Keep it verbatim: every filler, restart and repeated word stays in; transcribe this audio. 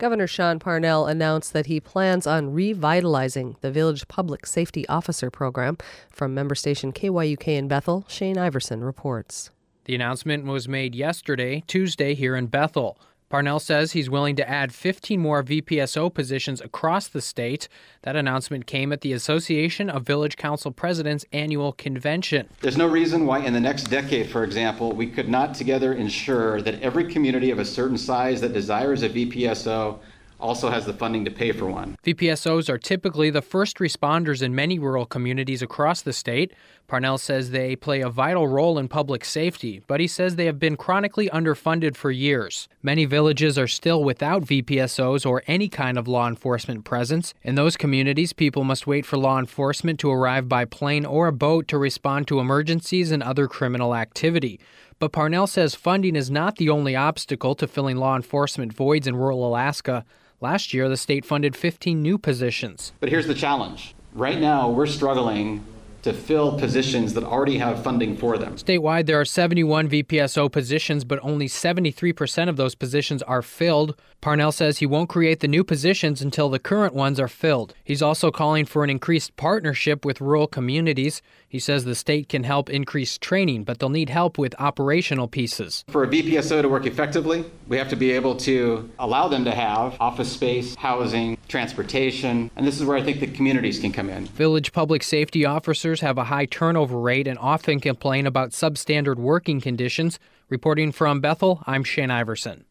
Governor Sean Parnell announced that he plans on revitalizing the Village Public Safety Officer Program. From member station K Y U K in Bethel, Shane Iverson reports. The announcement was made yesterday, Tuesday, here in Bethel. Parnell says he's willing to add fifteen more V P S O positions across the state. That announcement came at the Association of Village Council Presidents annual convention. There's no reason why in the next decade, for example, we could not together ensure that every community of a certain size that desires a V P S O also has the funding to pay for one. V P S Os are typically the first responders in many rural communities across the state. Parnell says they play a vital role in public safety, but he says they have been chronically underfunded for years. Many villages are still without V P S Os or any kind of law enforcement presence. In those communities, people must wait for law enforcement to arrive by plane or a boat to respond to emergencies and other criminal activity. But Parnell says funding is not the only obstacle to filling law enforcement voids in rural Alaska. Last year, the state funded fifteen new positions. But here's the challenge. Right now, we're struggling to fill positions that already have funding for them. Statewide, there are seventy-one V P S O positions, but only seventy-three percent of those positions are filled. Parnell says he won't create the new positions until the current ones are filled. He's also calling for an increased partnership with rural communities. He says the state can help increase training, but they'll need help with operational pieces. For a V P S O to work effectively, we have to be able to allow them to have office space, housing, transportation, and this is where I think the communities can come in. Village public safety officers have a high turnover rate and often complain about substandard working conditions. Reporting from Bethel, I'm Shane Iverson.